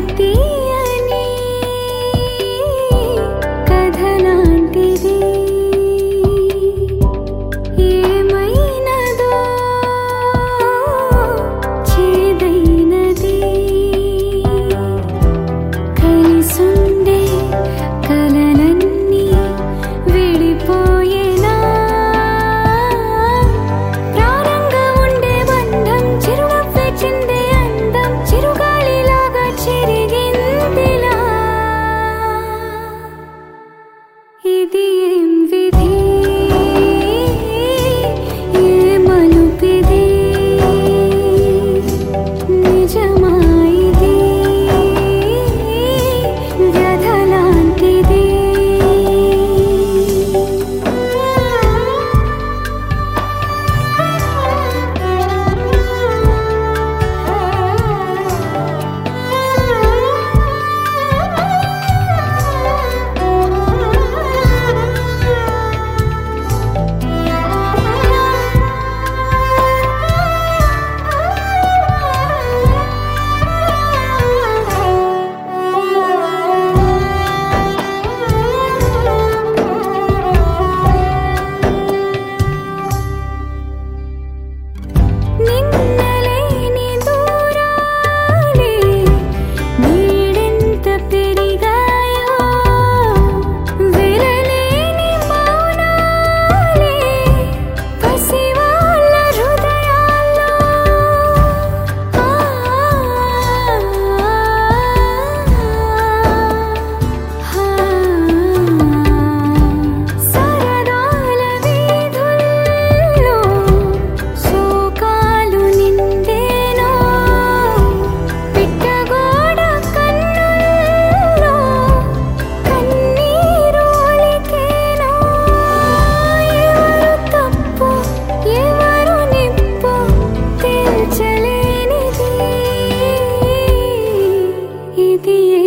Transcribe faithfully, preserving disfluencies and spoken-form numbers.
తీయని కథలాంటిది ఏమైనదో చేదైనది కలిసుండే కలలన్నీ విడిపోయేనా ప్రాణంగా ఉండే బంధం చిరునవ్వే చిందే అందం చిరుగాలిలాగా చెరిగిందిలా ఇది ఏం విధి ఏ మలుపిది నిజమా ఇది వ్యధలాంటిది నిన్నలేని దూరాలే నీడెంత పెరిగాయో వెలలేని మౌనాలే పసివాళ్ళ హృదయాల్లో సరదాల వీధుల్లో శోకాలు నిండేనో పిట్టగోడ కన్నుల్లో కన్నీరు ఒలికేనో ఎవరు తప్పు ఎవరు నిప్పు తేల్చలేనిది ఇది